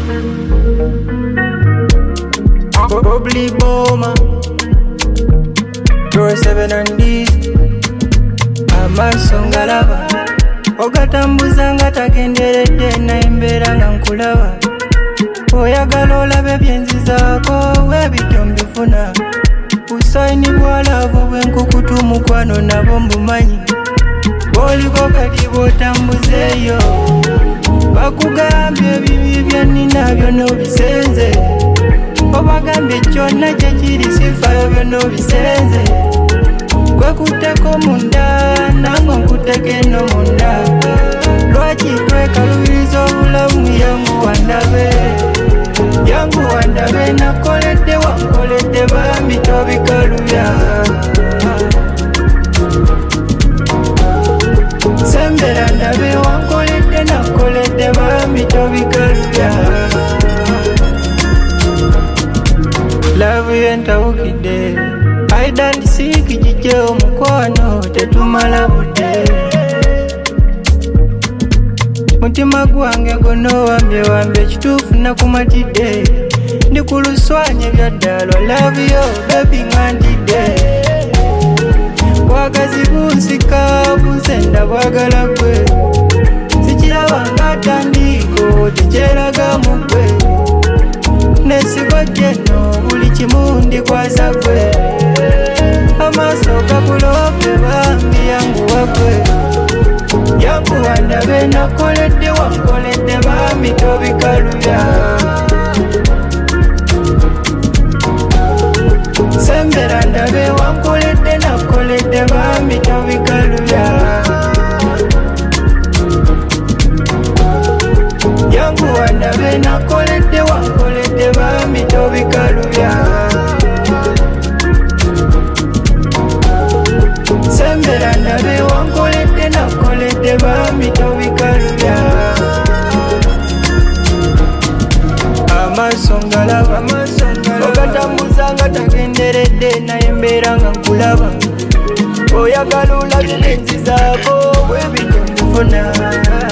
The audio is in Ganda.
Bubbly Boma, Door 7 and D, Amaso ngalaba ogatambuza nga tagenderedde nayembera nga nkulaba oyagala olabe byenzizaako webityo mbifuna busaini bwalavu bwenkukutu mukwano nabo mbumanyi boliko kati botambuzeeyo bakugambye ebibi byannina byonna obisenze obagambye kyonna kyekiri sifayo byonna obisenze kwekutteko munda nange nkutteko eno munda lwaki twekalubiriza obulamu yangu wandabe nakoledde wankoledde bambi tobikalubya sembera ndabe wankoledde nakoledde bambi tobikalubya lavu yentawukidde aidandisiiki gijje omukwano tetumala budde mutima gwange gonowambye wambye ekituufu nakumatidde ndi ku luswanye byaddalo lavuyo bebi ngandidde bwagazi bunsika bunsenda bwagala gwe sikiraba nga tandiko tekyeraga mu gwe nesigo jeno buli kimu ndikwasa gwe amaaso gakulope bambi yangu wagwe yangu wandabe nakoledde wankoledde bambi tobikalubya sembera ndabe wankoledde nakoledde bambi tobikalubya yangu wandabe nakoledde wankoledde bambi tobikalubya sembera ndabe wankoledde nakoledde bambi tobikalubya amaaso ngalaba ogatambuza nga tagenderedde nayembera nga nkulaba oyagala olabye enzizaako bwebityo mbifuna